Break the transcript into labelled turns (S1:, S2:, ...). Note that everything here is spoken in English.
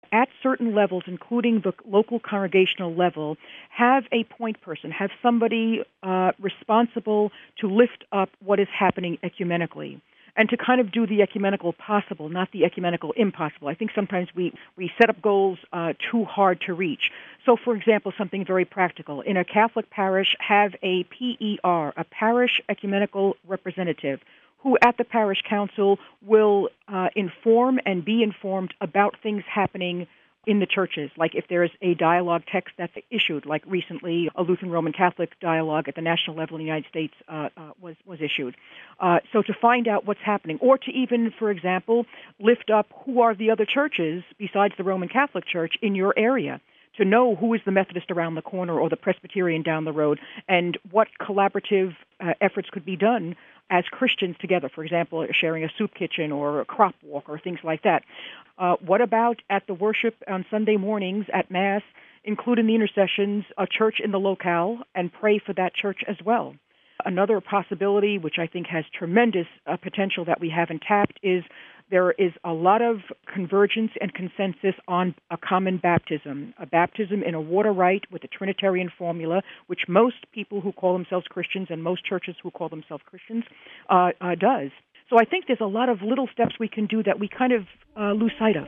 S1: at certain levels, including the local congregational level, have a point person, have somebody responsible to lift up what is happening ecumenically, and to kind of do the ecumenical possible, not the ecumenical impossible. I think sometimes we set up goals too hard to reach. So, for example, something very practical. In a Catholic parish, have a PER, a parish ecumenical representative, who at the parish council will inform and be informed about things happening in the churches, like if there's a dialogue text that's issued, like recently a Lutheran Roman Catholic dialogue at the national level in the United States was issued. So to find out what's happening, or to even, for example, lift up who are the other churches besides the Roman Catholic Church in your area, to know who is the Methodist around the corner or the Presbyterian down the road, and what collaborative efforts could be done as Christians together, for example, sharing a soup kitchen or a crop walk or things like that. What about at the worship on Sunday mornings at Mass, include in the intercessions a church in the locale and pray for that church as well? Another possibility, which I think has tremendous potential that we haven't tapped, is there is a lot of convergence and consensus on a common baptism, a baptism in a water rite with a Trinitarian formula, which most people who call themselves Christians and most churches who call themselves Christians does. So I think there's a lot of little steps we can do that we kind of lose sight of.